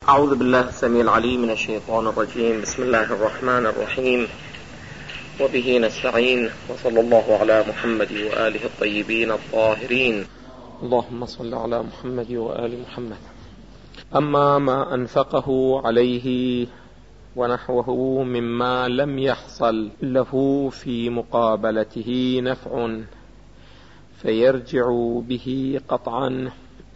أعوذ بالله السميع العليم من الشيطان الرجيم. بسم الله الرحمن الرحيم، وبه نستعين، وصلى الله على محمد وآله الطيبين الطاهرين. اللهم صل على محمد وآل محمد. أما ما أنفقه عليه ونحوه مما لم يحصل له في مقابلته نفع فيرجع به قطعا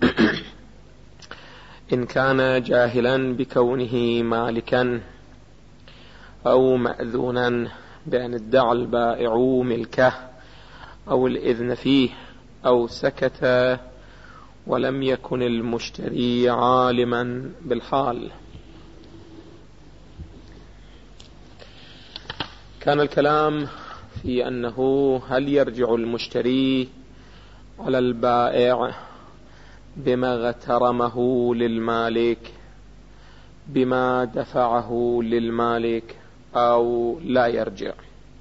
إن كان جاهلا بكونه مالكا أو مأذونا بأن ادعى البائع ملكه أو الإذن فيه أو سكت ولم يكن المشتري عالما بالحال. كان الكلام في أنه هل يرجع المشتري على البائع بما اغترمه للمالك، بما دفعه للمالك، أو لا يرجع.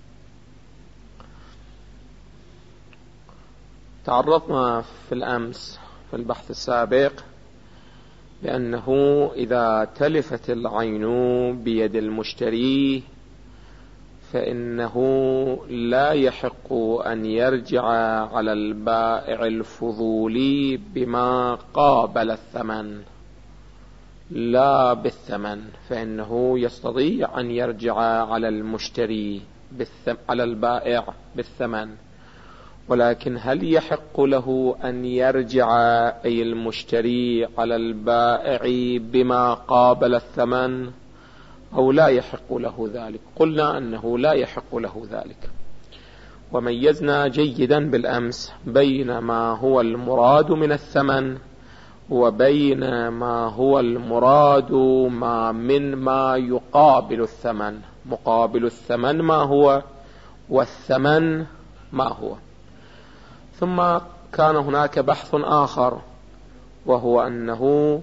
تعرضنا في الأمس في البحث السابق بأنه إذا تلفت العين بيد المشتري فإنه لا يحق أن يرجع على البائع الفضولي بما قابل الثمن، لا بالثمن، فإنه يستطيع أن يرجع على المشتري على البائع بالثمن، ولكن هل يحق له أن يرجع أي المشتري على البائع بما قابل الثمن أو لا يحق له ذلك؟ قلنا أنه لا يحق له ذلك، وميزنا جيدا بالأمس بين ما هو المراد من الثمن وبين ما هو المراد ما يقابل الثمن. مقابل الثمن ما هو، والثمن ما هو. ثم كان هناك بحث آخر، وهو أنه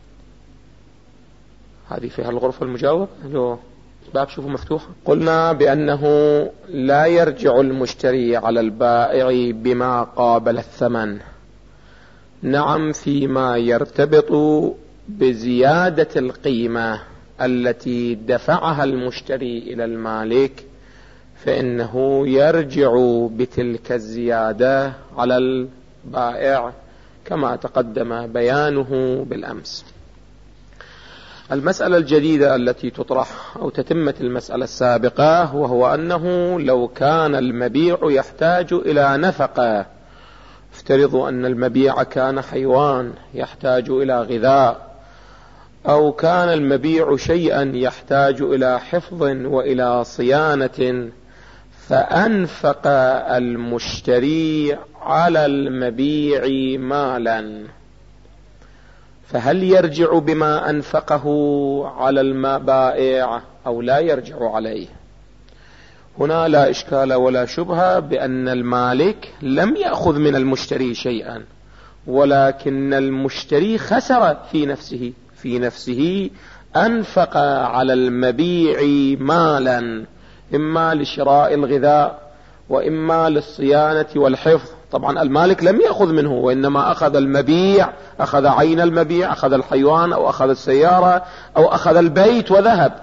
هذه فيها الغرفة المجاورة، باب شوفوا مفتوح. قلنا بأنه لا يرجع المشتري على البائع بما قابل الثمن، نعم، فيما يرتبط بزيادة القيمة التي دفعها المشتري إلى المالك، فإنه يرجع بتلك الزيادة على البائع كما تقدم بيانه بالأمس. المسألة الجديدة التي تطرح أو تتمة المسألة السابقة، وهو أنه لو كان المبيع يحتاج إلى نفقة، افترضوا أن المبيع كان حيوان يحتاج إلى غذاء، أو كان المبيع شيئا يحتاج إلى حفظ وإلى صيانة، فأنفق المشتري على المبيع مالا، فهل يرجع بما أنفقه على البائع أو لا يرجع عليه؟ هنا لا إشكال ولا شبهة بأن المالك لم يأخذ من المشتري شيئا، ولكن المشتري خسر في نفسه أنفق على المبيع مالا، إما لشراء الغذاء وإما للصيانة والحفظ. طبعا المالك لم يأخذ منه، وإنما أخذ المبيع، أخذ عين المبيع، أخذ الحيوان أو أخذ السيارة أو أخذ البيت وذهب،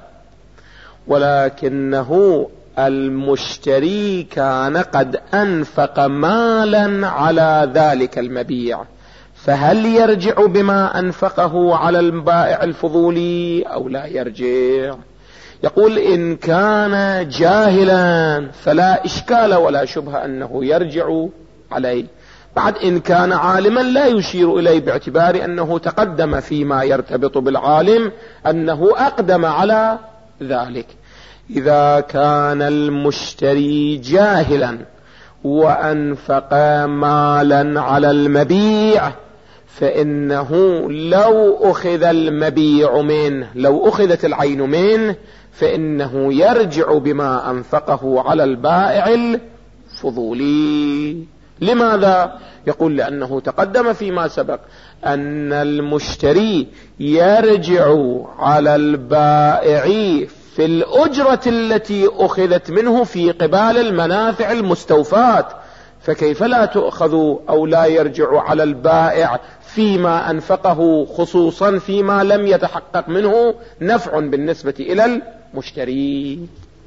ولكنه المشتري كان قد أنفق مالا على ذلك المبيع، فهل يرجع بما أنفقه على البائع الفضولي أو لا يرجع؟ يقول إن كان جاهلا فلا إشكال ولا شبهة أنه يرجع عليه. بعد إن كان عالما لا يشير إليه، باعتبار أنه تقدم فيما يرتبط بالعالم أنه أقدم على ذلك. إذا كان المشتري جاهلا وأنفق مالا على المبيع، فإنه لو أخذ المبيع منه، لو أخذت العين منه، فإنه يرجع بما أنفقه على البائع الفضولي. لماذا؟ يقول لأنه تقدم فيما سبق أن المشتري يرجع على البائع في الأجرة التي أخذت منه في قبال المنافع المستوفاة، فكيف لا تؤخذ أو لا يرجع على البائع فيما أنفقه، خصوصا فيما لم يتحقق منه نفع بالنسبة إلى المشتري.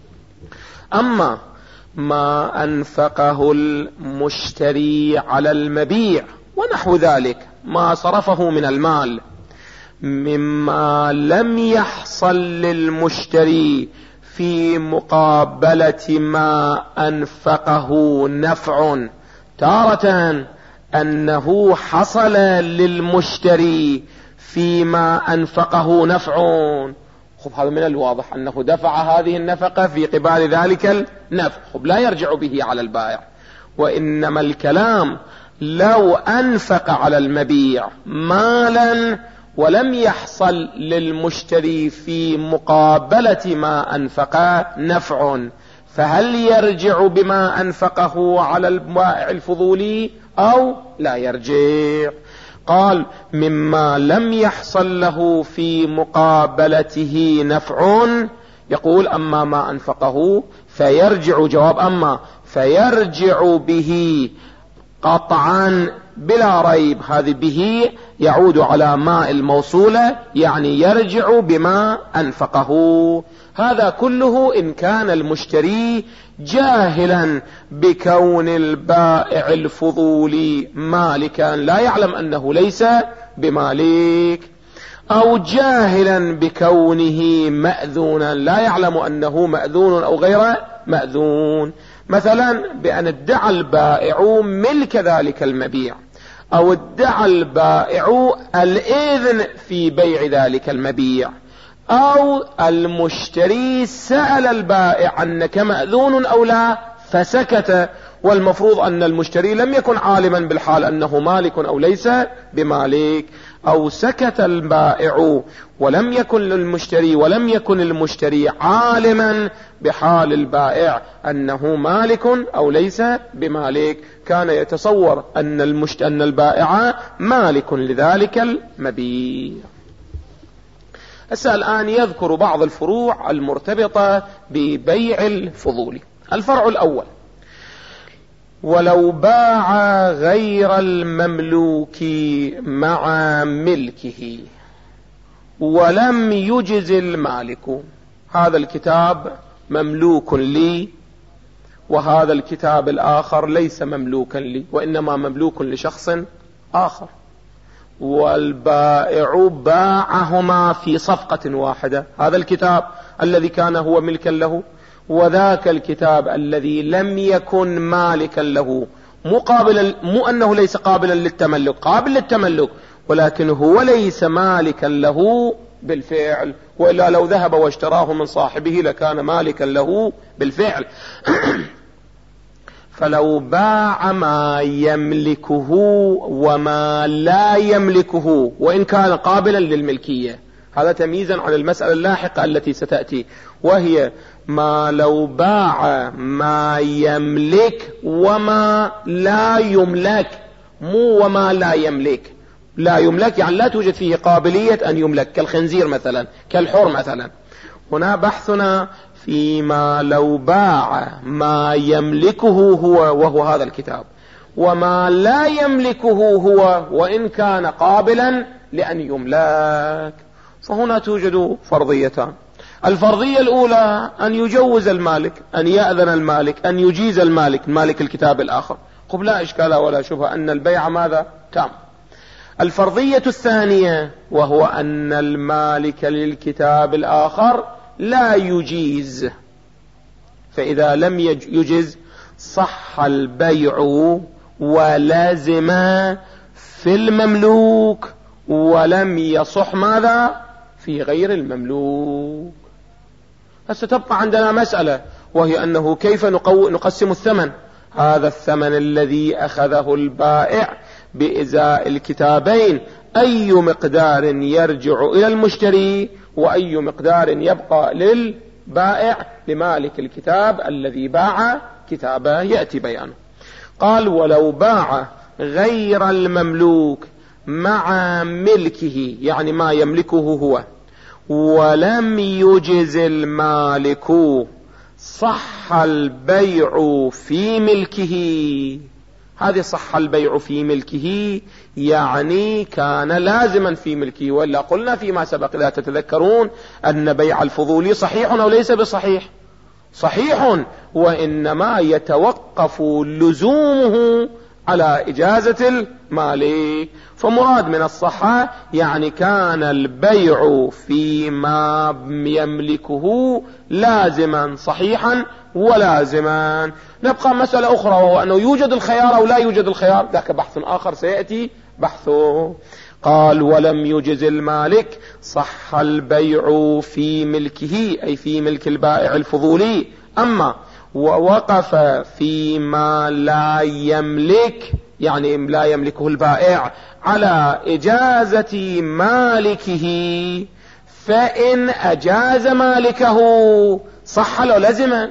أما ما أنفقه المشتري على المبيع ونحو ذلك، ما صرفه من المال مما لم يحصل للمشتري في مقابلة ما أنفقه نفع، تارة أنه حصل للمشتري فيما أنفقه نفع، هذا من الواضح أنه دفع هذه النفقة في قبال ذلك النفع، لا يرجع به على البائع. وإنما الكلام لو أنفق على المبيع مالا ولم يحصل للمشتري في مقابلة ما أنفق نفع، فهل يرجع بما أنفقه على البائع الفضولي أو لا يرجع؟ قال مما لم يحصل له في مقابلته نفع، يقول أما ما أنفقه فيرجع، جواب أما فيرجع به قطعا بلا ريب، هذه به يعود على ماء الموصولة، يعني يرجع بما أنفقه. هذا كله إن كان المشتري جاهلا بكون البائع الفضولي مالكا لا يعلم أنه ليس بمالك، أو جاهلا بكونه مأذونا لا يعلم أنه مأذون أو غير مأذون، مثلا بأن ادعى البائع ملك ذلك المبيع، أو ادعى البائع الإذن في بيع ذلك المبيع، أو المشتري سأل البائع أنك مأذون أو لا فسكت، والمفروض أن المشتري لم يكن عالما بالحال أنه مالك أو ليس بمالك، أو سكت البائع ولم يكن المشتري عالما بحال البائع أنه مالك أو ليس بمالك، كان يتصور أن البائع مالك لذلك المبيع. الآن يذكر بعض الفروع المرتبطة ببيع الفضول. الفرع الأول: ولو باع غير المملوك مع ملكه ولم يجز المالك، هذا الكتاب مملوك لي وهذا الكتاب الآخر ليس مملوكا لي وإنما مملوك لشخص آخر، والبائع باعهما في صفقة واحدة، هذا الكتاب الذي كان هو ملكا له وذاك الكتاب الذي لم يكن مالكا له، مو أنه ليس قابلا للتملك، قابل للتملك ولكن هو ليس مالكا له بالفعل، وإلا لو ذهب واشتراه من صاحبه لكان مالكا له بالفعل. فلو باع ما يملكه وما لا يملكه وإن كان قابلا للملكية، هذا تمييزا عن المسألة اللاحقة التي ستأتي، وهي ما لو باع ما يملك وما لا يملك، مو وما لا يملك، لا يملك يعني لا توجد فيه قابلية أن يملك، كالخنزير مثلا، كالحر مثلا. هنا بحثنا فيما لو باع ما يملكه هو وهو هذا الكتاب وما لا يملكه هو وإن كان قابلا لأن يملك، فهنا توجد فرضيتان. الفرضية الأولى أن يجوز المالك، أن يأذن المالك، أن يجيز المالك، مالك الكتاب الآخر، قبل لا إشكال ولا شبهة أن البيع ماذا؟ تام. الفرضية الثانية وهو أن المالك للكتاب الآخر لا يجيز، فإذا لم يجز صح البيع ولازم في المملوك ولم يصح ماذا؟ في غير المملوك. ستبقى عندنا مسألة وهي أنه كيف نقسم الثمن، هذا الثمن الذي أخذه البائع بإزاء الكتابين أي مقدار يرجع إلى المشتري وأي مقدار يبقى للبائع لمالك الكتاب الذي باع كتابه، يأتي بيانه. قال ولو باع غير المملوك مع ملكه، يعني ما يملكه هو، ولم يجز المالك صح البيع في ملكه. هذه صح البيع في ملكه، يعني كان لازما في ملكه. ولا قلنا فيما سبق إذا تتذكرون أن بيع الفضولي صحيح أو ليس بصحيح؟ صحيح، وإنما يتوقف لزومه على إجازة المالك. فمراد من الصحة يعني كان البيع فيما يملكه لازما صحيحا ولازما. نبقى مسألة أخرى، وهو أنه يوجد الخيار أو لا يوجد الخيار، ذاك بحث آخر سيأتي بحثه. قال ولم يجز المالك صح البيع في ملكه، أي في ملك البائع الفضولي. أما ووقف فيما لا يملك، يعني لا يملكه البائع، على إجازة مالكه، فإن أجاز مالكه صح له لزما.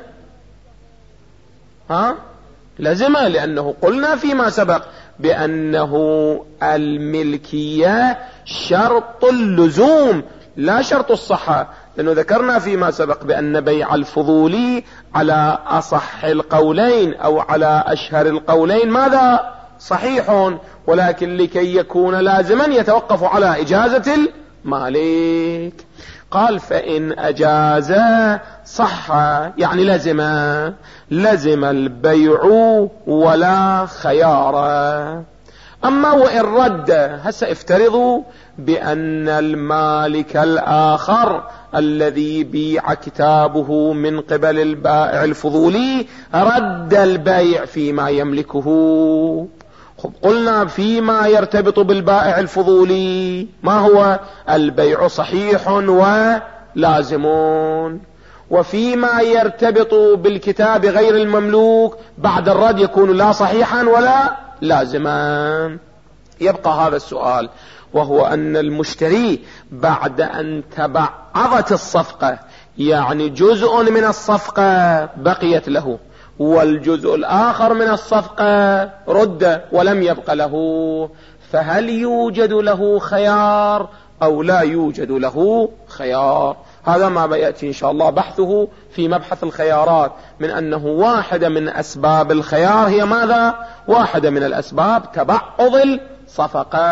لزما، لأنه قلنا فيما سبق بأنه الملكية شرط اللزوم لا شرط الصحة، لأنه ذكرنا فيما سبق بأن بيع الفضولي على أصح القولين أو على أشهر القولين ماذا؟ صحيح، ولكن لكي يكون لازما يتوقف على إجازة المالك. قال فإن أجاز صح، يعني لزم البيع ولا خيار. أما وإن رد، هسه افترضوا بأن المالك الآخر الذي بيع كتابه من قبل البائع الفضولي رد البيع فيما يملكه. قلنا فيما يرتبط بالبائع الفضولي ما هو؟ البيع صحيح ولازم. وفيما يرتبط بالكتاب غير المملوك بعد الرد يكون لا صحيحا ولا لازما. يبقى هذا السؤال، وهو أن المشتري بعد أن تبعضت الصفقة، يعني جزء من الصفقة بقيت له والجزء الآخر من الصفقة رد ولم يبق له، فهل يوجد له خيار أو لا يوجد له خيار؟ هذا ما يأتي إن شاء الله بحثه في مبحث الخيارات، من أنه واحدة من أسباب الخيار هي ماذا؟ واحدة من الأسباب تبعض الصفقة.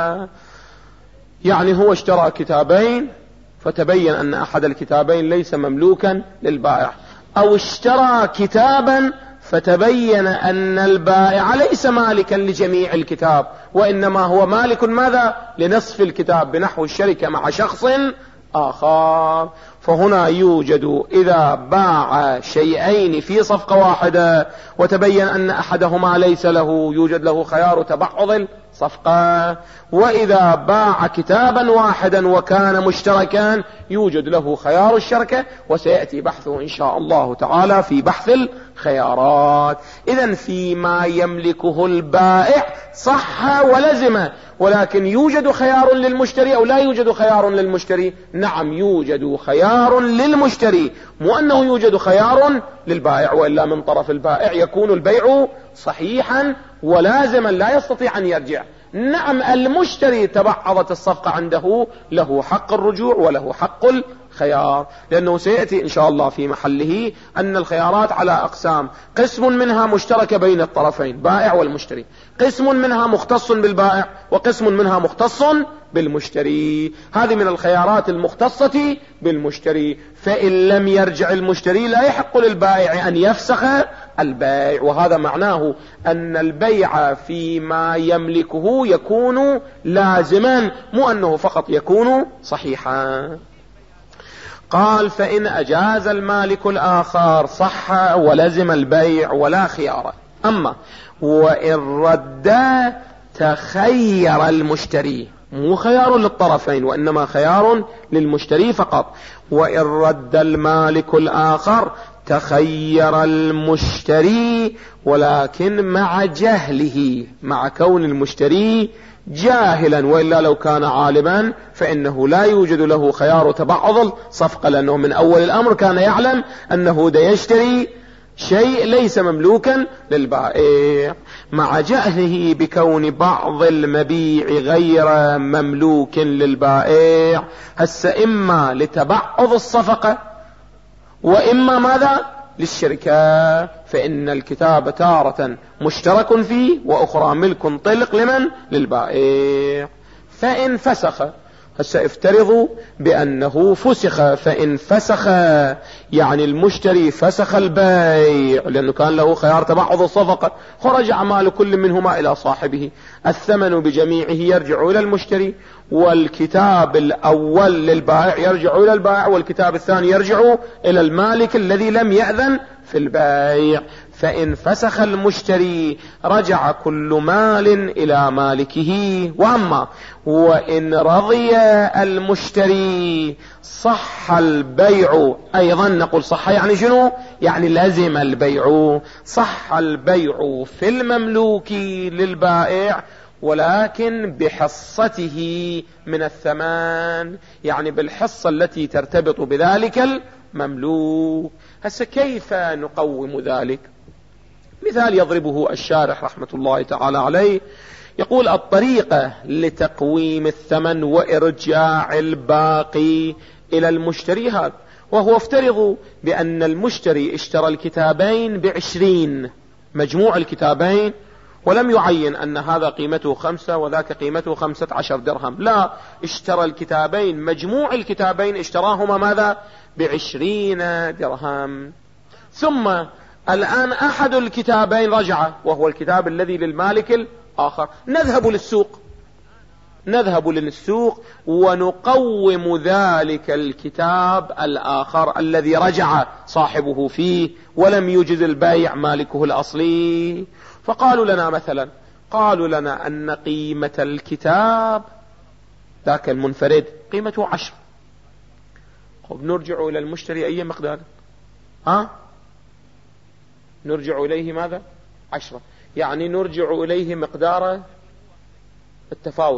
يعني هو اشترى كتابين فتبين أن أحد الكتابين ليس مملوكا للبائع، أو اشترى كتابا فتبين أن البائع ليس مالكا لجميع الكتاب، وإنما هو مالك ماذا؟ لنصف الكتاب، بنحو الشركة مع شخص آخر. فهنا يوجد إذا باع شيئين في صفقة واحدة وتبين أن أحدهما ليس له، يوجد له خيار تبعض الصفقة. وإذا باع كتابا واحدا وكان مشتركا يوجد له خيار الشركة، وسيأتي بحثه إن شاء الله تعالى في بحث الخيارات. إذن فيما يملكه البائع صح ولزم، ولكن يوجد خيار للمشتري أو لا يوجد خيار للمشتري؟ نعم يوجد خيار للمشتري، مو أنه يوجد خيار للبائع، وإلا من طرف البائع يكون البيع صحيحا ولازما لا يستطيع أن يرجع. نعم المشتري تبعضت الصفقة عنده، له حق الرجوع وله حق الخيار، لأنه سيأتي إن شاء الله في محله أن الخيارات على أقسام، قسم منها مشترك بين الطرفين بائع والمشتري، قسم منها مختص بالبائع، وقسم منها مختص بالمشتري. هذه من الخيارات المختصة بالمشتري، فإن لم يرجع المشتري لا يحق للبائع أن يفسخ البيع، وهذا معناه أن البيع فيما يملكه يكون لازما، مو أنه فقط يكون صحيحا. قال فإن أجاز المالك الآخر صح ولزم البيع ولا خيار. أما وإن رد تخير المشتري، مو خيار للطرفين وإنما خيار للمشتري فقط. وإن رد المالك الآخر تخير المشتري، ولكن مع جهله، مع كون المشتري جاهلا، وإلا لو كان عالما فإنه لا يوجد له خيار تبعض الصفقة، لأنه من أول الأمر كان يعلم أنه دا يشتري شيء ليس مملوكا للبائع، مع جهله بكون بعض المبيع غير مملوك للبائع. هسه إما لتبعض الصفقة وإما ماذا؟ للشركة، فإن الكتاب تارة مشترك فيه وأخرى ملك طلق لمن؟ للبائع. فإن فسخ، هسه افترضوا بأنه فسخ، فإن فسخ يعني المشتري فسخ البيع لأنه كان له خيار تبعض الصفقة، ورجع مال كل منهما إلى صاحبه، الثمن بجميعه يرجع إلى المشتري، والكتاب الأول للبائع يرجع إلى البائع، والكتاب الثاني يرجع إلى المالك الذي لم يأذن في البيع. فإن فسخ المشتري رجع كل مال إلى مالكه. وأما وإن رضي المشتري صح البيع أيضا. نقول صح يعني شنو؟ يعني لازم البيع. صح البيع في المملوك للبائع ولكن بحصته من الثمن، يعني بالحصة التي ترتبط بذلك المملوك. هسه كيف نقوم ذلك؟ مثال يضربه الشارح رحمة الله تعالى عليه، يقول الطريقة لتقويم الثمن وإرجاع الباقي إلى المشتري هذا، وهو افترضوا بأن المشتري اشترى الكتابين ب20، مجموع الكتابين، ولم يعين أن هذا قيمته 5 وذاك قيمته 15 درهم، لا، اشترى الكتابين، مجموع الكتابين اشتراهما ماذا؟ ب20 درهم. ثم الآن أحد الكتابين رجع وهو الكتاب الذي للمالك الآخر، نذهب للسوق ونقوم ذلك الكتاب الآخر الذي رجع صاحبه فيه ولم يجز البيع مالكه الأصلي. فقالوا لنا مثلا، قالوا لنا أن قيمة الكتاب ذاك المنفرد قيمته 10. نرجع إلى المشتري أي مقدار؟ نرجع إليه ماذا؟ 10، يعني نرجع إليه مقدار التفاوت،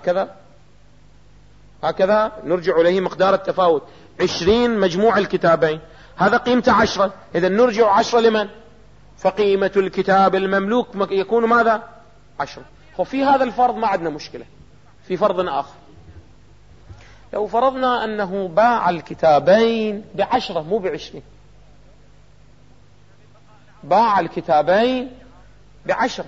هكذا نرجع إليه مقدار التفاوت. 20 مجموع الكتابين، هذا قيمته 10، إذا نرجع 10 لمن؟ فقيمة الكتاب المملوك يكون ماذا؟ 10. وفي هذا الفرض ما عندنا مشكلة. في فرض آخر، لو فرضنا أنه باع الكتابين ب10 مو ب20، باع الكتابين ب10،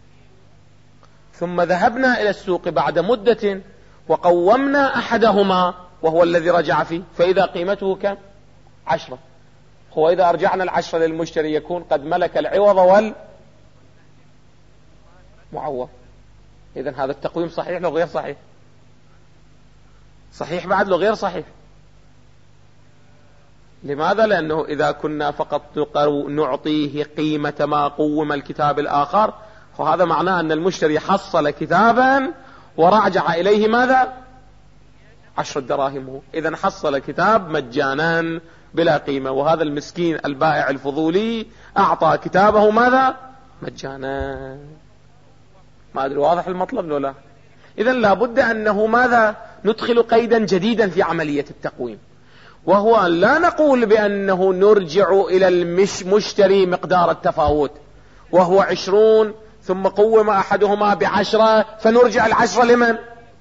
ثم ذهبنا إلى السوق بعد مدة وقومنا أحدهما وهو الذي رجع فيه، فإذا قيمته كم؟ 10. هو إذا أرجعنا 10 للمشتري يكون قد ملك العوض والمعوض. إذن هذا التقويم صحيح لو غير صحيح؟ صحيح بعد لو غير صحيح. لماذا؟ لأنه إذا كنا فقط نعطيه قيمة ما قوم الكتاب الآخر، وهذا معناه أن المشتري حصل كتابا ورجع إليه ماذا؟ 10 دراهم. إذن حصل كتاب مجانا بلا قيمة، وهذا المسكين البائع الفضولي أعطى كتابه ماذا؟ مجانا. ما أدري واضح المطلب لو لا؟ إذن لابد أنه ماذا؟ ندخل قيدا جديدا في عملية التقويم، وهو لا نقول بأنه نرجع إلى المشتري مقدار التفاوت وهو 20 ثم قوم أحدهما ب10 فنرجع 10 لمن؟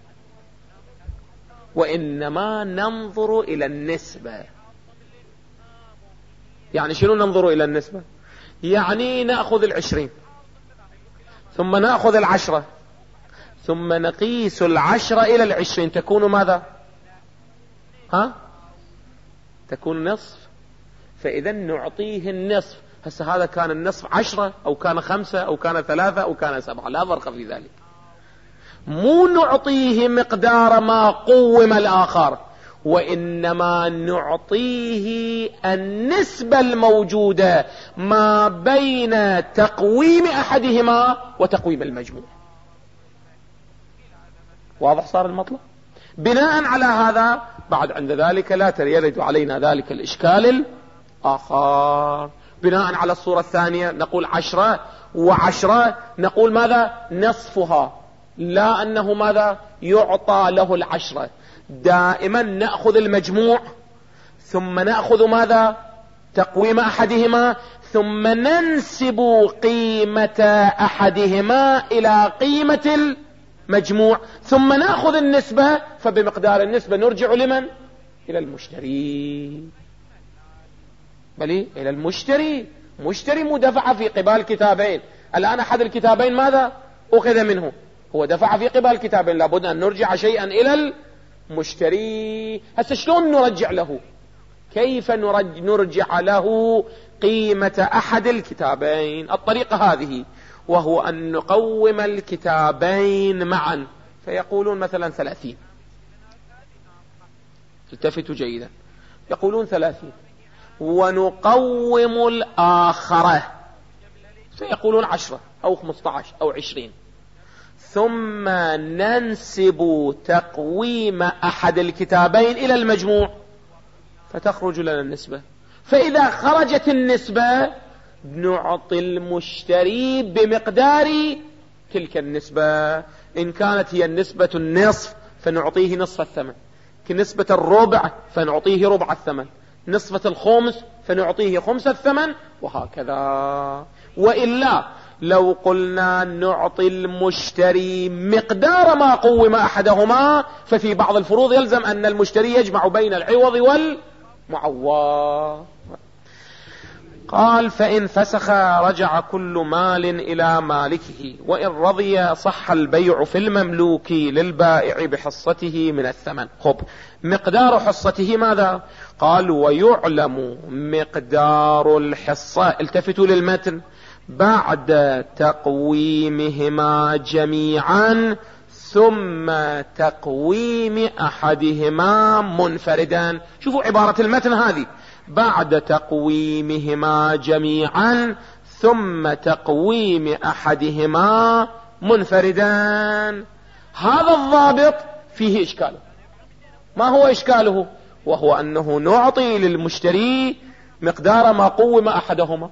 وإنما ننظر إلى النسبة. يعني شنو ننظر إلى النسبة؟ يعني نأخذ 20 ثم نأخذ 10 ثم نقيس 10 إلى 20 تكون ماذا؟ تكون نصف. فإذا نعطيه النصف. هسه هذا كان النصف 10 أو كان 5 أو كان 3 أو كان 7، لا فرق في ذلك. مو نعطيه مقدار ما قوم الآخر، وإنما نعطيه النسبة الموجودة ما بين تقويم أحدهما وتقويم المجموع. واضح صار المطلب؟ بناء على هذا بعد عند ذلك لا يرد علينا ذلك الإشكال الآخر. بناء على الصورة الثانية نقول 10 و10 نقول ماذا؟ نصفها، لا أنه ماذا؟ يعطى له 10. دائما نأخذ المجموع ثم نأخذ ماذا؟ تقويم أحدهما ثم ننسب قيمة أحدهما إلى قيمة المجموع ثم نأخذ النسبة، فبمقدار النسبة نرجع لمن؟ إلى المشتري. بل إلى المشتري. مشتري مدفع في قبال كتابين. الآن أحد الكتابين ماذا أخذ منه؟ هو دفع في قبال كتابين، لابد أن نرجع شيئا إلى المشتري. هسه شلون نرجع له؟ كيف نرجع له قيمة أحد الكتابين؟ الطريقة هذه، وهو أن نقوم الكتابين معا. فيقولون مثلا 30. التفتوا جيدا، يقولون 30 ونقوم الآخرة، فيقولون 10 أو 15 أو 20، ثم ننسب تقويم أحد الكتابين إلى المجموع فتخرج لنا النسبة. فإذا خرجت النسبة نعطي المشتري بمقدار تلك النسبة. إن كانت هي النسبة النصف فنعطيه نصف الثمن، كنسبة الربع فنعطيه ربع الثمن، نصفة الخمس فنعطيه خمس الثمن، وهكذا. وإلا لو قلنا نعطي المشتري مقدار ما قوم أحدهما، ففي بعض الفروض يلزم أن المشتري يجمع بين العوض والمعوض. قال فإن فسخ رجع كل مال إلى مالكه، وإن رضي صح البيع في المملوك للبائع بحصته من الثمن. خب، مقدار حصته ماذا؟ قال ويعلم مقدار الحصة، التفتوا للمتن، بعد تقويمهما جميعا ثم تقويم أحدهما منفردا. شوفوا عبارة المتن هذه، بعد تقويمهما جميعا ثم تقويم أحدهما منفردا. هذا الضابط فيه إشكال. ما هو إشكاله؟ وهو أنه نعطي للمشتري مقدار ما قوم أحدهما،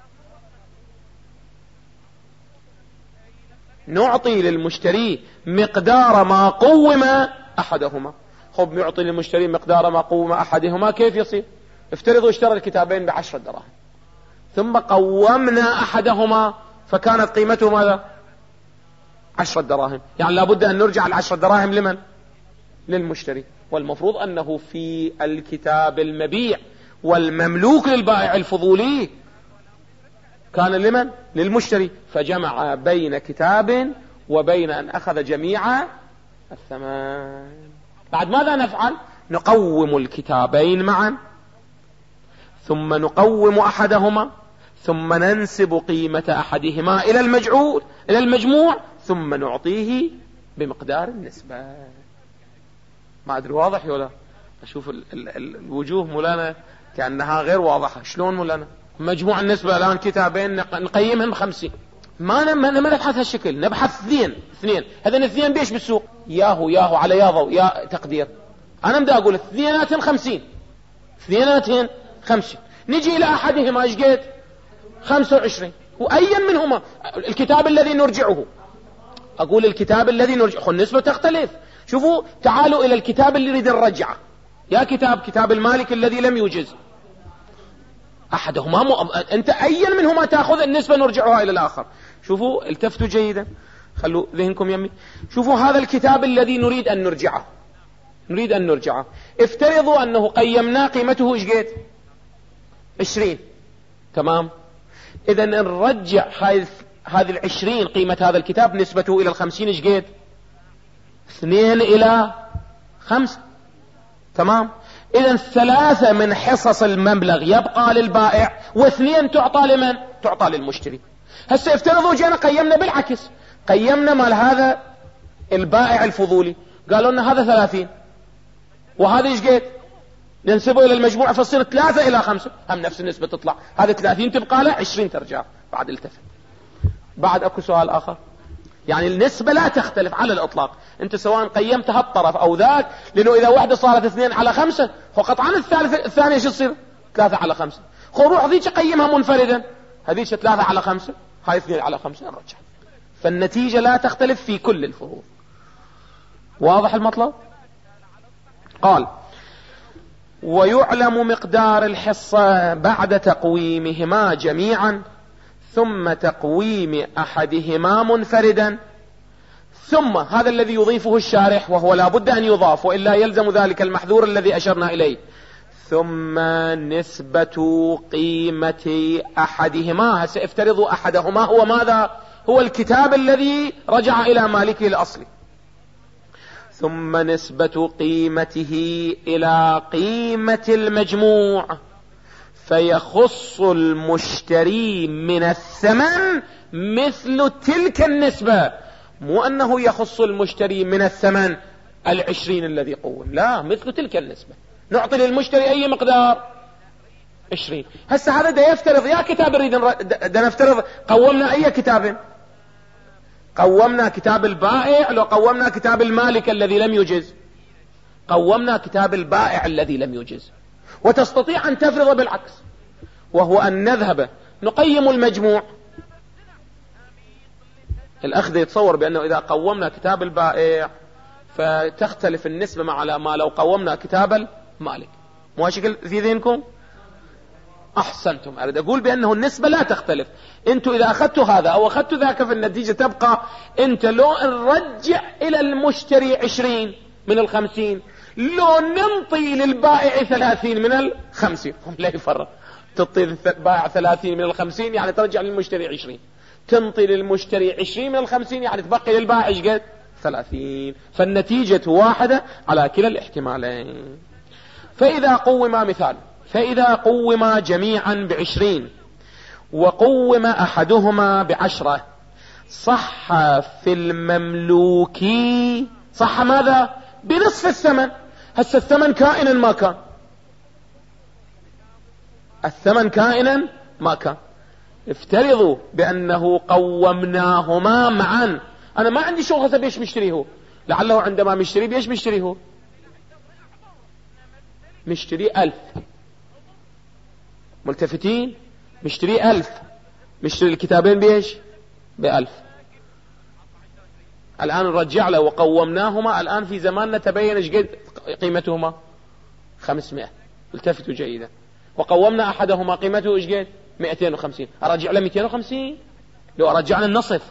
نعطي للمشتري مقدار ما قوم أحدهما. خب، نعطي للمشتري مقدار ما قوم أحدهما، كيف يصير؟ افترضوا اشترى الكتابين ب10 دراهم، ثم قومنا أحدهما فكانت قيمته ماذا؟ 10 دراهم. يعني لابد أن نرجع 10 دراهم لمن؟ للمشتري. والمفروض أنه في الكتاب المبيع والمملوك للبائع الفضولي كان لمن؟ للمشتري، فجمع بين كتاب وبين أن أخذ جميع الثمن. بعد ماذا نفعل؟ نقوم الكتابين معا، ثم نقوم أحدهما، ثم ننسب قيمة أحدهما إلى المجموع، ثم نعطيه بمقدار النسبة. ما أدري واضح ولا؟ أشوف الوجوه مولانا كأنها غير واضحة. شلون مولانا؟ مجموع النسبة الآن كتابين نقيمهم 50، ما نبحث هالشكل، نبحث اثنين. هذين الاثنين بيش بالسوق؟ ياهو على ياضو يا تقدير. أنا بدي أقول اثنيناتهم 50. نجي إلى أحدهما ايش قد؟ 25. وأيا منهما الكتاب الذي نرجعه؟ أقول الكتاب الذي نرجعه، النسبة تختلف. شوفوا، تعالوا إلى الكتاب اللي نريد الرجعة. يا كتاب المالك الذي لم يوجز أحدهما، أنت أيا منهما تأخذ النسبة نرجعها إلى الآخر. شوفوا، التفتوا جيدا، خلوا ذهنكم يمي. شوفوا هذا الكتاب الذي نريد أن نرجعه، افترضوا أنه قيمنا قيمته ايش قد؟ 20. تمام. إذا نرجع هذه 20 قيمة هذا الكتاب نسبته إلى 50 ايش قد؟ 2:5. تمام. إذا 3 من حصص المبلغ يبقى للبائع، و2 تعطى لمن؟ تعطى للمشتري. هسه افترضوا جينا قيمنا بالعكس، قيمنا مال هذا البائع الفضولي، قالوا لنا هذا 30 وهذا ايش قد؟ ننسبه إلى المجموع فتصير 3:5، هم نفس النسبة تطلع. هذا 30 تبقى له، 20 ترجع. بعد التفت. بعد اكو سؤال آخر، يعني النسبة لا تختلف على الإطلاق، أنت سواء قيمت هالطرف أو ذاك، لأنه إذا واحدة صارت 2/5 فقطعا الثانية شو تصير؟ 3/5. روح ذيك قيمها منفردا، هذيك 3/5، هاي 2/5 نرجع. فالنتيجة لا تختلف في كل الفروض. واضح المطلب؟ قال ويعلم مقدار الحصة بعد تقويمهما جميعا ثم تقويم أحدهما منفردا. ثم هذا الذي يضيفه الشارح، وهو لا بد أن يضاف وإلا يلزم ذلك المحذور الذي أشرنا إليه. ثم نسبة قيمة أحدهما. سافترضوا أحدهما هو ماذا؟ هو الكتاب الذي رجع إلى مالكه الأصلي. ثم نسبة قيمته إلى قيمة المجموع، فيخص المشتري من الثمن مثل تلك النسبة. مو أنه يخص المشتري من الثمن 20 الذي قوم، لا، مثل تلك النسبة. نعطي للمشتري أي مقدار؟ 20. هسه هذا دا يفترض يا كتاب دا نفترض قومنا أي كتاب؟ قومنا كتاب البائع لو قومنا كتاب المالك الذي لم يجز؟ قومنا كتاب البائع الذي لم يجز. وتستطيع أن تفرض بالعكس، وهو أن نذهب نقيم المجموع. الأخذ يتصور بأنه إذا قومنا كتاب البائع فتختلف النسبة مع ما لو قومنا كتاب المالك. مو شكل في ذهنكم؟ أحسنتم. أريد أقول بأنه النسبة لا تختلف. أنتوا إذا أخذتوا هذا أو أخذتوا ذاك في النتيجة تبقى. أنت لو نرجع إلى المشتري 20 من 50، لو ننطي للبائع 30 من 50، هم لا يفرق. تعطي البائع 30 من 50 يعني ترجع للمشتري 20، تنطي للمشتري 20 من 50 يعني تبقي للبائع ايش قد؟ 30. فالنتيجة واحدة على كلا الاحتمالين. فإذا قوم مثال، فإذا قوم جميعا 20 وقوم أحدهما 10 صح في المملوك، صح ماذا؟ بنصف الثمن. هسه الثمن كائنا ما كان، الثمن كائنا ما كان. افترضوا بأنه قومناهما معا. أنا ما عندي شغل هسه بيش مشتريه، لعله عندما مشتري بيش مشتريه، مشتري 1000. ملتفتين؟ مشتري 1000، مشتري الكتابين بيش؟ ب1000. الآن نرجع له وقومناهما. الآن في زماننا تبين ايش قد قيمتهما؟ 500. التفتوا جيدا. وقومنا أحدهما قيمته ايش قد؟ 250. أرجع له 250 لو أرجع له النصف؟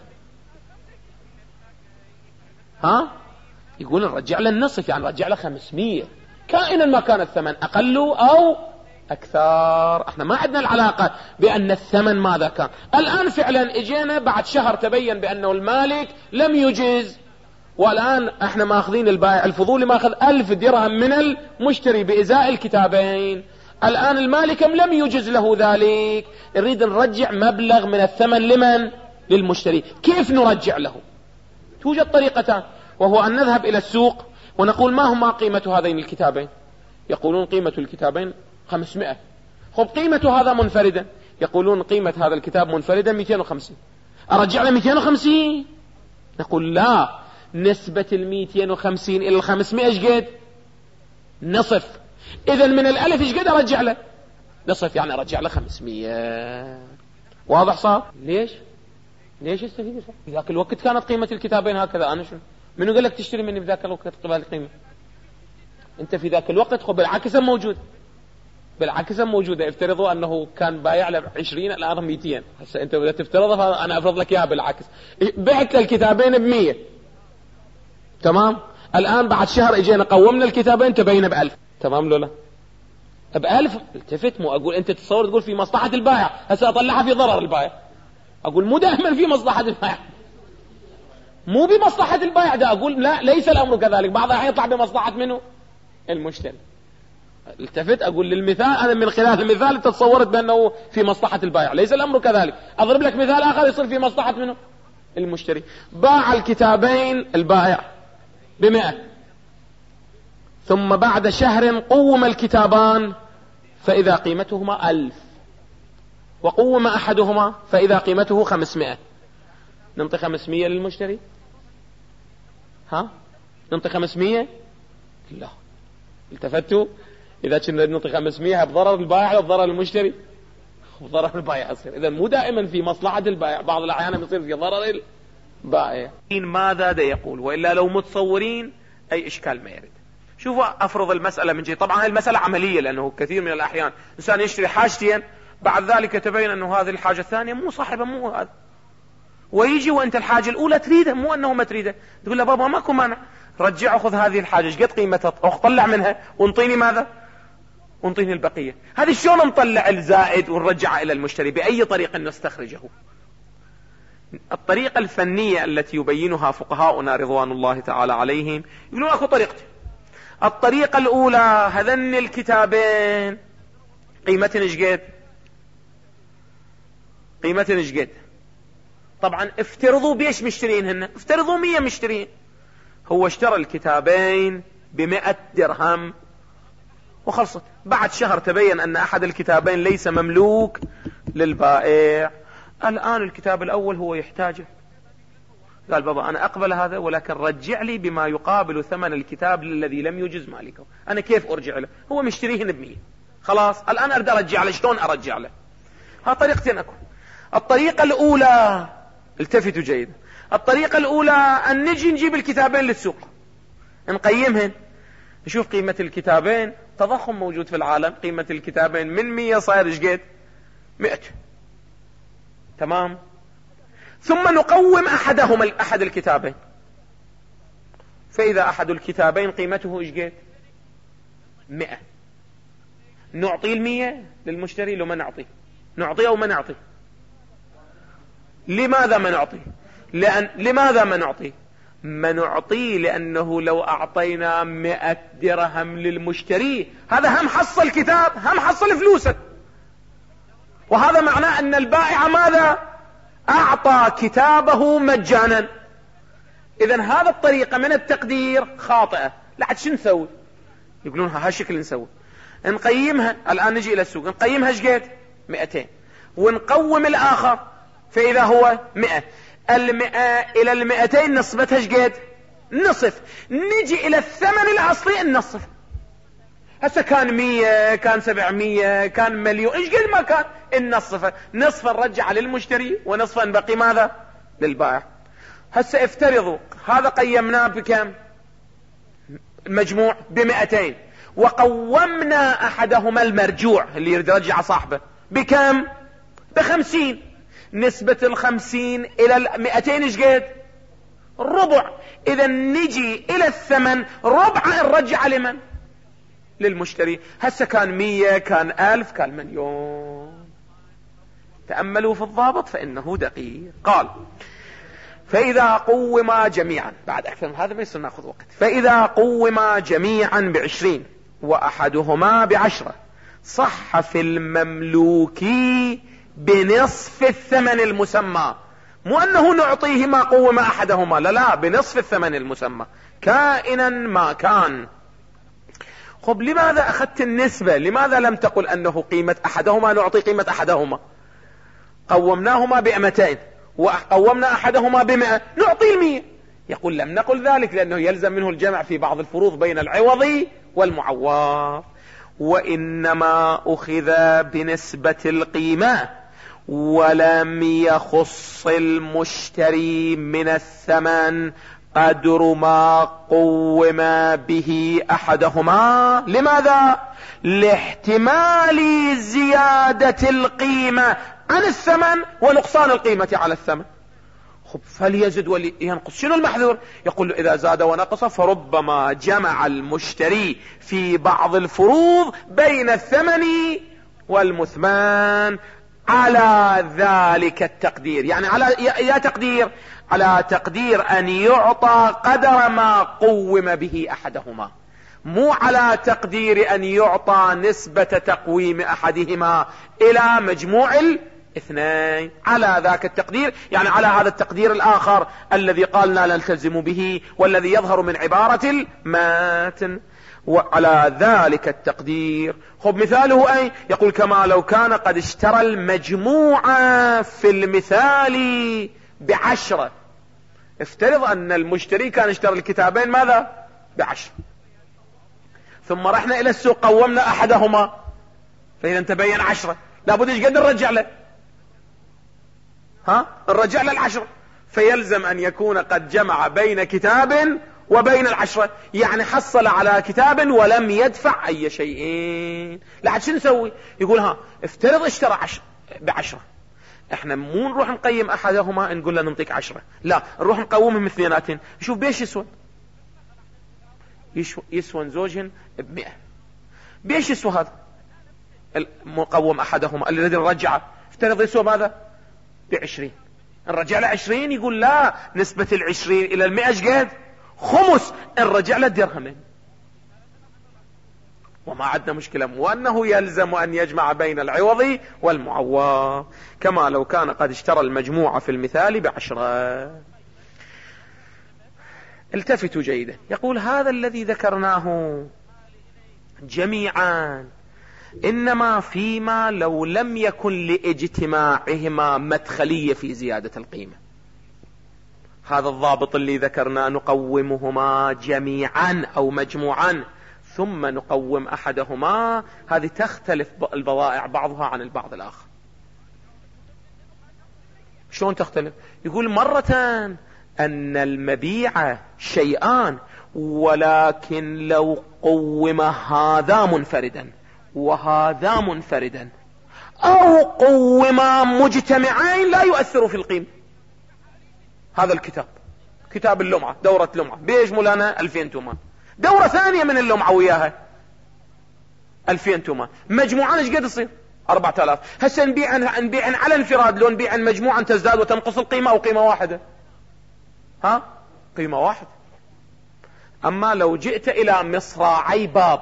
ها؟ يقول نرجع له النصف، يعني نرجع له 500 كائنا ما كان الثمن أقل أو أكثر. احنا ما عندنا العلاقة بأن الثمن ماذا كان. الآن فعلا اجينا بعد شهر تبين بأنه المالك لم يجز، والآن احنا ماخذين البائع الفضولي ماخذ 1000 درهم من المشتري بإزاء الكتابين. الآن المالك لم يجز له ذلك، نريد نرجع مبلغ من الثمن لمن؟ للمشتري. كيف نرجع له؟ توجد طريقتان، وهو أن نذهب إلى السوق ونقول ما هما قيمة هذين الكتابين؟ يقولون قيمة الكتابين 500. خب قيمة هذا منفردا؟ يقولون قيمة هذا الكتاب منفردا 250. أرجع له 250؟ نقول لا، نسبة 250 إلى 500 ايش قد؟ نصف. إذا من 1000 ايش قد أرجع له؟ نصف، يعني أرجع له 500. واضح صار؟ ليش يستفيد؟ في ذاك الوقت كانت قيمة الكتابين هكذا. أنا شنو؟ منو قال لك تشتري مني بذاك الوقت قبل القيمة؟ أنت في ذاك الوقت خب بالعكس موجود، بالعكس موجودة. افترضوا أنه كان بايع له 20 الآن 200. هسه أنت بدأت تفترضها، أنا أفرض لك إياها بالعكس. بعت الكتابين ب100، تمام. الآن بعد شهر اجينا قومنا الكتابين تبين ب1000، تمام لولا ب1000. التفت، مو أقول أنت تصور تقول في مصلحة البائع، هسه أطلعها في ضرر البائع. أقول مو دائما في مصلحة البائع، مو بمصلحة البائع. ده أقول لا، ليس الأمر كذلك. بعضها يطلع بمصلحة منه؟ المشتري. التفت أقول للمثال، أنا من خلال المثال تصورت بأنه في مصلحة البائع، ليس الأمر كذلك. أضرب لك مثال آخر يصير في مصلحة منه؟ المشتري. باع الكتابين البائع ب100، ثم بعد شهر قوم الكتابان فإذا قيمتهما 1000، وقوم أحدهما فإذا قيمته 500. ننطي 500 للمشتري؟ ها؟ ننطي 500؟ لا. التفتوا؟ إذا كنا ننطي 500 بضرر البائع أو بضرر المشتري؟ بضرر البائع يصير. إذا مو دائما في مصلحة البائع، بعض الأحيان يصير في ضرر البائع. ماذا دا يقول؟ وإلا لو متصورين أي إشكال ما يرد. شوفوا، أفرض المسألة من جهة، طبعا هذه المسألة عملية، لأنه كثير من الأحيان إنسان يشتري حاجتين، بعد ذلك تبين أنه هذه الحاجة الثانية مو صاحبها، مو هذا، ويجي وأنت الحاجة الأولى تريدها، مو أنه ما تريدها، تقول له بابا ماكو مانع، رجع أخذ هذه الحاجة، ايش قد قيمتها، طلع منها وانطيني ماذا؟ ونطيه البقية. هذه شلون نطلع الزائد ونرجعه إلى المشتري؟ بأي طريقة نستخرجه؟ الطريقة الفنية التي يبينها فقهاؤنا رضوان الله تعالى عليهم يقولون أكو طريقتين. الطريقة الأولى، هذن الكتابين قيمتهن ايش قد؟ طبعا افترضوا بيش مشترين افترضوا 100 مشترين. هو اشترى الكتابين ب100 درهم وخلصت. بعد شهر تبين أن أحد الكتابين ليس مملوك للبائع. الآن الكتاب الأول هو يحتاجه. قال بابا أنا أقبل هذا، ولكن رجع لي بما يقابل ثمن الكتاب الذي لم يجز مالكه. أنا كيف أرجع له؟ هو مشتريهن ب100. خلاص الآن أريد أرجع له. شلون أرجع له؟ ها طريقتين أكو. الطريقة الأولى، التفتوا جيدا، الطريقة الأولى أن نجي نجيب الكتابين للسوق، نقيمهن، نشوف قيمة الكتابين. تضخم موجود في العالم، قيمة الكتابين من 100 صاير ايش قد؟ 100. تمام. ثم نقوم أحد الكتابين. فإذا أحد الكتابين قيمته ايش قد؟ 100. نعطي 100 للمشتري لو ما نعطيه؟ نعطيه أو ما نعطيه؟ لماذا ما نعطيه؟ لماذا ما نعطيه؟ ما نعطيه لأنه لو أعطينا 100 درهم للمشتري، هذا هم حصل كتاب، هم حصل فلوسه. وهذا معناه أن البائع ماذا؟ أعطى كتابه مجانا. إذن هذا الطريقة من التقدير خاطئة. لا شو نسوي؟ يقولون هالشكل نسوي، نقيمها. الآن نجي إلى السوق نقيمها ايش قد؟ 200. ونقوم الآخر، فإذا هو 100، 100 إلى 200 نصفتها ايش قد؟ نصف. نجي إلى الثمن الأصلي النصف. هسه كان 100، كان 700، كان مليون، ايش قد ما كان النصف. نصفا نرجع للمشتري ونصفا بقي ماذا؟ للبائع. هسه افترضوا هذا قيمناه بكم؟ المجموع ب200، وقومنا أحدهما المرجوع اللي يريد يرجع صاحبه بكم؟ ب50. نسبة 50 إلى 200 ايش قد؟ ربع. إذا نجي إلى الثمن ربع نرجع لمن؟ للمشتري. هسه كان 100، كان 1000، كان مليون. تأملوا في الضابط فإنه دقيق. قال فإذا قوما جميعا، بعد أكثر من هذا ما يصير نأخذ وقت. فإذا قوما جميعا ب20 وأحدهما ب10 صح في المملوك بنصف الثمن المسمى. مو أنه نعطيه ما قوم أحدهما، لا، بنصف الثمن المسمى كائنا ما كان. خب لماذا أخذت النسبة؟ لماذا لم تقل أنه قيمة أحدهما نعطي قيمة أحدهما؟ قومناهما ب200 وقومنا أحدهما ب100 نعطي 100. يقول لم نقل ذلك لأنه يلزم منه الجمع في بعض الفروض بين العوض والمعوض. وإنما أخذ بنسبة القيمة ولم يخص المشتري من الثمن قدر ما قوم به أحدهما. لماذا؟ لاحتمال زيادة القيمة عن الثمن ونقصان القيمة على الثمن. خب فليزد ولينقص. شنو المحذور؟ يقول إذا زاد ونقص فربما جمع المشتري في بعض الفروض بين الثمن والمثمان على ذلك التقدير. يعني على يا تقدير، على تقدير أن يعطى قدر ما قوم به أحدهما، مو على تقدير أن يعطى نسبة تقويم أحدهما إلى مجموع الاثنين. على ذاك التقدير، يعني على هذا التقدير الآخر الذي قالنا نلتزم به والذي يظهر من عبارة الماتن. وعلى ذلك التقدير. خب مثاله أي؟ يقول كما لو كان قد اشترى المجموعة في المثال ب10. افترض أن المشتري كان اشترى الكتابين ماذا؟ ب10، ثم رحنا إلى السوق قومنا أحدهما، فإذا تبين 10، لابد ايش قد نرجع له؟ نرجع له 10. فيلزم أن يكون قد جمع بين كتاب وبين 10، يعني حصل على كتاب ولم يدفع أي شيء. لعد شو نسوي؟ يقول افترض اشترى 10 ب10، احنا مو نروح نقيم أحدهما نقول له ننطيك 10، لا، نروح نقومهم اثنيناتين نشوف بيش يسوى. يسوى زوجهن ب100. بيش يسوى هذا؟ مقوم أحدهما الذي نرجعه افترض يسوى ماذا؟ ب20. نرجع له 20 يقول لا، نسبة 20 إلى 100 ايش قد؟ خمس. نرجع له درهمين وما عندنا مشكلة، وأنه يلزم أن يجمع بين العوض والمعوض كما لو كان قد اشترى المجموعة في المثال ب10. التفتوا جيدا، يقول هذا الذي ذكرناه جميعا إنما فيما لو لم يكن لاجتماعهما مدخلية في زيادة القيمة. هذا الضابط اللي ذكرنا نقومهما جميعا أو مجموعا ثم نقوم أحدهما، هذه تختلف البضائع بعضها عن البعض الآخر. شلون تختلف؟ يقول مرة أن المبيع شيئان، ولكن لو قوم هذا منفردا وهذا منفردا أو قوما مجتمعين لا يؤثر في القيمة. هذا الكتاب كتاب اللمعة، دورة لمعة بيجمل أنا 2000 تومان، دورة ثانية من اللمعة وياها 2000 تومان، مجموعة ايش قد تصير؟ 4000. هسه نبيع على انفراد، لو نبيع مجموعة تزداد وتنقص القيمة أو قيمة واحدة؟ ها؟ قيمة واحدة. أما لو جئت إلى مصراعي باب،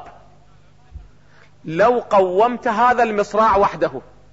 لو قومت هذا المصراع وحده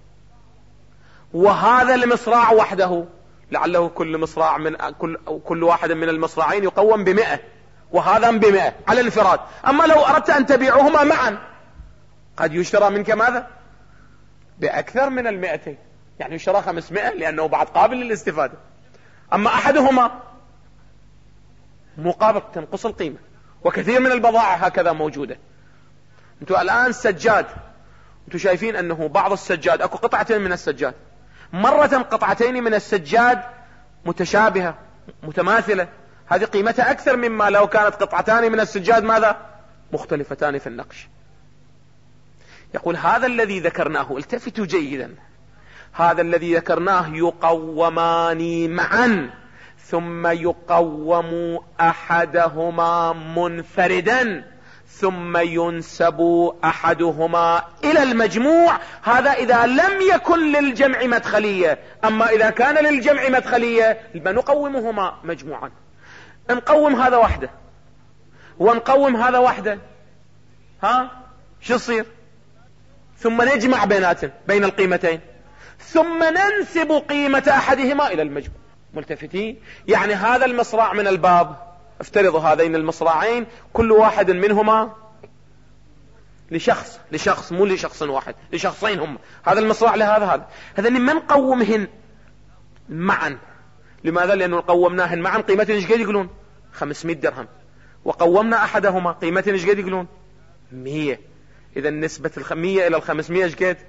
وهذا المصراع وحده، لعله كل مصراع من كل واحد من المصراعين يقوم ب100 وهذا ب100 على الانفراد. أما لو أردت أن تبيعهما معا قد يشترى منك ماذا؟ بأكثر من 200، يعني يشترى 500 لأنه بعد قابل للاستفادة. أما أحدهما مقابل تنقص القيمة، وكثير من البضائع هكذا موجودة. انتوا الآن سجاد، انتوا شايفين أنه بعض السجاد أكو قطعتين من السجاد، مرة قطعتين من السجاد متشابهة متماثلة، هذه قيمتها أكثر مما لو كانت قطعتان من السجاد ماذا؟ مختلفتان في النقش. يقول هذا الذي ذكرناه، التفتوا جيدا، هذا الذي ذكرناه يقومان معا ثم يقوم أحدهما منفردا ثم ينسب أحدهما إلى المجموع. هذا إذا لم يكن للجمع مدخلية. أما إذا كان للجمع مدخلية نقومهما مجموعا، نقوم هذا وحده ونقوم هذا وحده، ها شو يصير؟ ثم نجمع بين القيمتين ثم ننسب قيمة أحدهما إلى المجموع. ملتفتين؟ يعني هذا المصراع من الباب، افترضوا هذين المصراعين كل واحد منهما لشخص مو لشخص واحد، لشخصين هم، هذا المصراع لهذا هذا ما نقومهن معا. لماذا؟ لأنه قومناهن معا قيمتهن ايش قد يقولون؟ 500 درهم، وقومنا أحدهما قيمتهن ايش قد يقولون؟ 100. إذا نسبة 100 إلى 500 ايش قد؟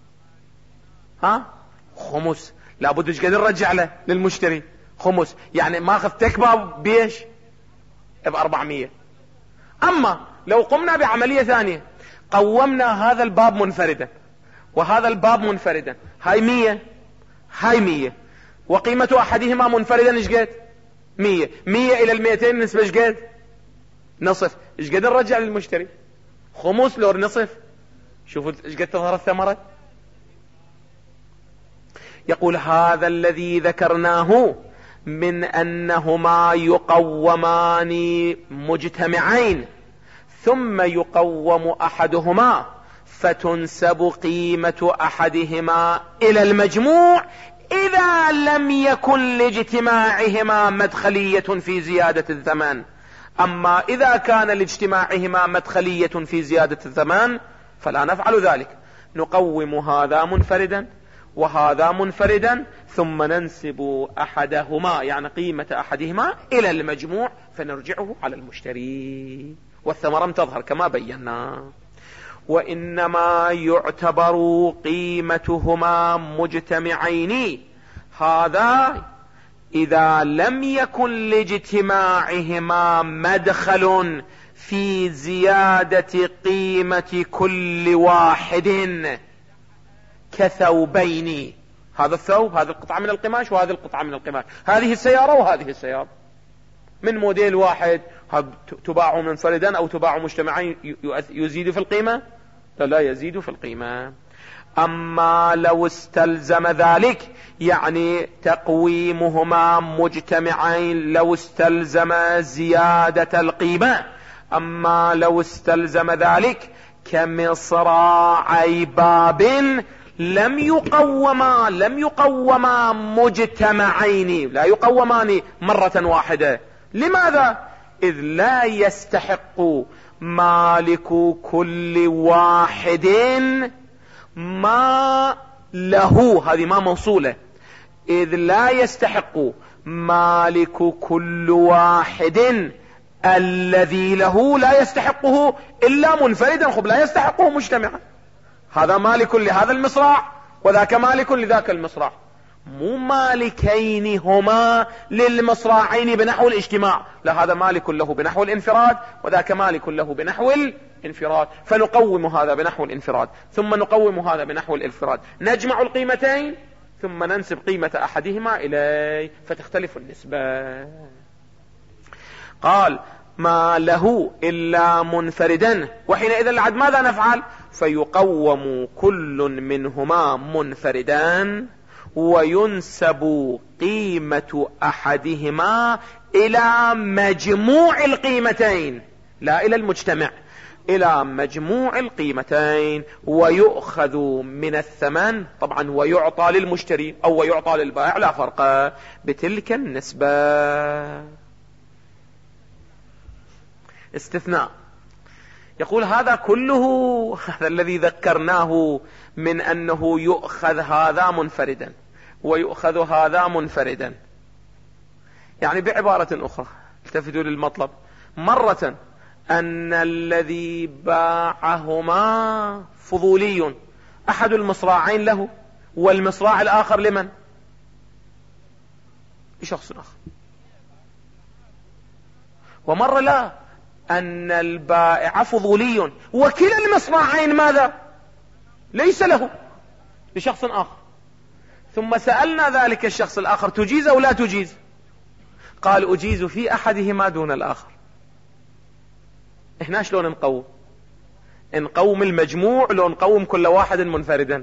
خمس. لابد ايش قد نرجع له للمشتري؟ خمس. يعني ماخذ تكباب بيش ب400. أما لو قمنا بعملية ثانية، قومنا هذا الباب منفردا وهذا الباب منفردا، هاي 100 هاي 100، وقيمة أحدهما منفردا ايش قد؟ 100. 100 إلى 200 نسبة ايش قد؟ نصف. ايش قد نرجع للمشتري؟ خمس لور نصف. شوفوا ايش قد تظهر الثمرة. يقول هذا الذي ذكرناه من أنهما يقومان مجتمعين ثم يقوم أحدهما فتنسب قيمة أحدهما إلى المجموع إذا لم يكن لاجتماعهما مدخلية في زيادة الثمن. أما إذا كان لاجتماعهما مدخلية في زيادة الثمن فلا نفعل ذلك، نقوم هذا منفردا وهذا منفردا ثم ننسب أحدهما يعني قيمة أحدهما إلى المجموع فنرجعه على المشتري، والثمرة تظهر كما بينا. وإنما يعتبر قيمتهما مجتمعين، هذا إذا لم يكن لاجتماعهما مدخل في زيادة قيمة كل واحد كثوبين. هذا الثوب، هذه القطعة من القماش وهذه القطعة من القماش، هذه السيارة وهذه السيارة من موديل واحد، تباع منفردا أو تباع مجتمعين يزيد في القيمة؟ لا يزيد في القيمة. أما لو استلزم ذلك يعني تقويمهما مجتمعين، لو استلزم زيادة القيمة، أما لو استلزم ذلك كمصراعي باب لم يقوما مجتمعين، لا يقومان مرة واحدة. لماذا؟ إذ لا يستحق مالك كل واحد ما له، هذه ما موصولة، إذ لا يستحق مالك كل واحد الذي له لا يستحقه إلا منفردا. خب لا يستحقه مجتمعا، هذا مالك لهذا المصراع وذاك مالك لذاك المصراع، مو مالكين هما للمصراعين بنحو الاجتماع، لا، هذا مالك له بنحو الانفراد وذاك مالك له بنحو الانفراد، فنقوم هذا بنحو الانفراد ثم نقوم هذا بنحو الانفراد، نجمع القيمتين ثم ننسب قيمة أحدهما إليه فتختلف النسبة. قال ما له إلا منفردا، وحينئذ العد ماذا نفعل؟ فيقوم كل منهما منفردا وينسب قيمة أحدهما إلى مجموع القيمتين، لا إلى المجتمع، إلى مجموع القيمتين، ويؤخذ من الثمن طبعا ويعطى للمشتري أو ويعطى للبائع لا فرق بتلك النسبة. استثناء، يقول هذا كله، هذا الذي ذكرناه من أنه يؤخذ هذا منفردا ويؤخذ هذا منفردا، يعني بعبارة أخرى التفتوا للمطلب، مرة أن الذي باعهما فضولي أحد المصراعين له والمصراع الآخر لمن؟ لشخص آخر. ومرة لا، أن البائع فضولي وكلا المصراعين ماذا؟ ليس له، لشخص آخر. ثم سألنا ذلك الشخص الآخر تجيز أو لا تجيز؟ قال أجيز في أحدهما دون الآخر. إحنا شلون نقوم؟ نقوم المجموع لو نقوم كل واحد منفردا؟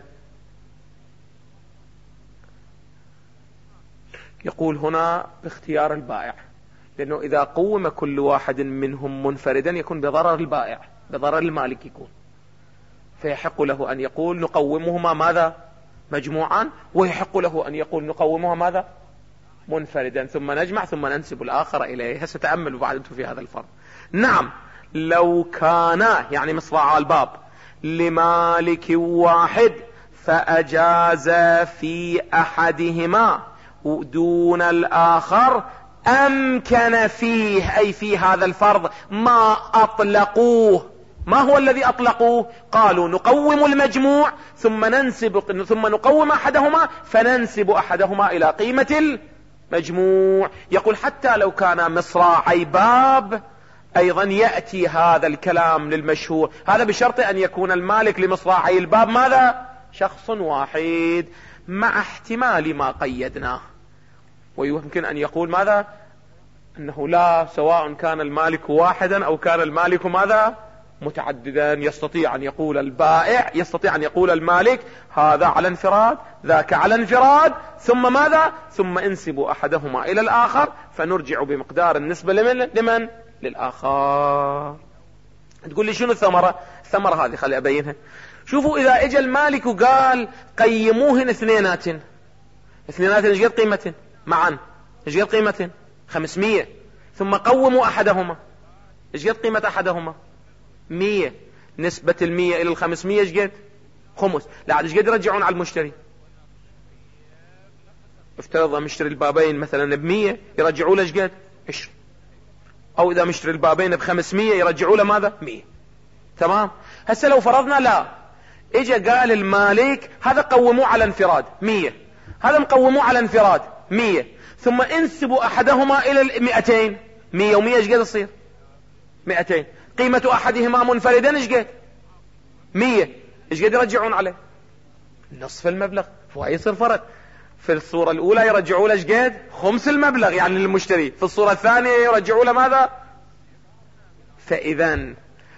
يقول هنا باختيار البائع، لأنه إذا قوم كل واحد منهم منفردا يكون بضرر البائع، بضرر المالك يكون، فيحق له أن يقول نقومهما ماذا؟ مجموعا، ويحق له أن يقول نقومها ماذا؟ منفردا، ثم نجمع ثم ننسب الآخر إليه. هسه تأملوا بعد أنتم في هذا الفرق. نعم، لو كان يعني مصراع الباب لمالك واحد فأجاز في أحدهما دون الآخر أمكن فيه، أي في هذا الفرض ما أطلقوه. ما هو الذي أطلقوه؟ قالوا نقوم المجموع ثم نقوم أحدهما فننسب أحدهما إلى قيمة المجموع. يقول حتى لو كان مصراعي باب أيضا يأتي هذا الكلام للمشهور، هذا بشرط أن يكون المالك لمصراعي الباب ماذا؟ شخص واحد، مع احتمال ما قيدناه. ويمكن أن يقول ماذا؟ أنه لا، سواء كان المالك واحدا أو كان المالك ماذا؟ متعددا. يستطيع أن يقول البائع، يستطيع أن يقول المالك هذا على انفراد ذاك على انفراد، ثم ماذا؟ ثم انسب أحدهما إلى الآخر فنرجع بمقدار النسبة لمن؟ للآخر. تقول لي شنو الثمرة؟ الثمرة هذه خلي أبينها. شوفوا، إذا اجى المالك وقال قيموهن اثنينات ايش قد قيمة معا؟ ايش قد قيمة؟ 500. ثم قوموا أحدهما، ايش قد قيمة أحدهما؟ 100. نسبة 100 إلى 500 ايش قد؟ خمس. لا، ايش قد يرجعون على المشتري؟ افترض مشتري البابين مثلا ب100 يرجعوا له ايش قد؟ 20. او اذا مشتري البابين ب500 يرجعوا له ماذا؟ 100. تمام. هسه لو فرضنا لا، اجى قال المالك هذا قوموه على انفراد 100، هذا مقوموه على انفراد 100، ثم انسبوا احدهما الى 200. 100 و100 ايش قد تصير؟ 200. قيمة احدهما منفردا ايش قد؟ 100. ايش قد يرجعون عليه؟ نصف المبلغ. فيصير فرق. في الصورة الاولى يرجعوا له ايش قد؟ خمس المبلغ يعني للمشتري. في الصورة الثانية يرجعوا له ماذا؟ فاذا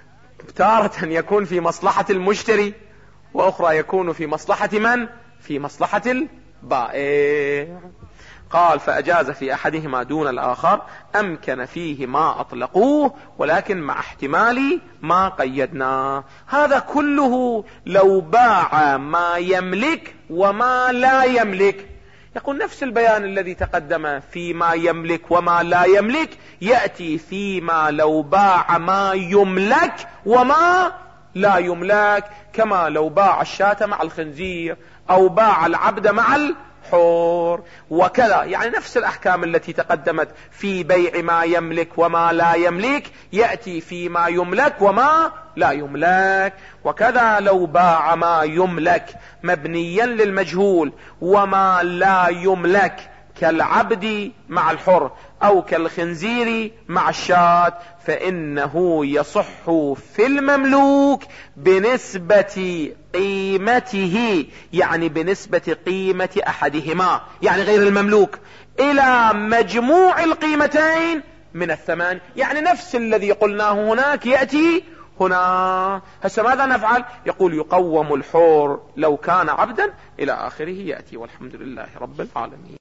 تارة يكون في مصلحة المشتري، وأخرى يكون في مصلحة من؟ في مصلحة البائع. قال فأجاز في أحدهما دون الآخر، أمكن فيه ما أطلقوه ولكن مع احتمال ما قيدناه. هذا كله لو باع ما يملك وما لا يملك. يقول نفس البيان الذي تقدم فيما يملك وما لا يملك يأتي فيما لو باع ما يملك وما لا يملك، كما لو باع الشاة مع الخنزير أو باع العبد مع الحور وكذا. يعني نفس الأحكام التي تقدمت في بيع ما يملك وما لا يملك يأتي فيما يملك وما لا يملك. وكذا لو باع ما يملك مبنيا للمجهول وما لا يملك كالعبد مع الحر أو كالخنزير مع الشاة فإنه يصح في المملوك بنسبة قيمته، يعني بنسبة قيمة أحدهما يعني غير المملوك إلى مجموع القيمتين من الثمان. يعني نفس الذي قلناه هناك يأتي هنا. هسه ماذا نفعل؟ يقول يقوم الحور لو كان عبدا إلى آخره يأتي. والحمد لله رب العالمين.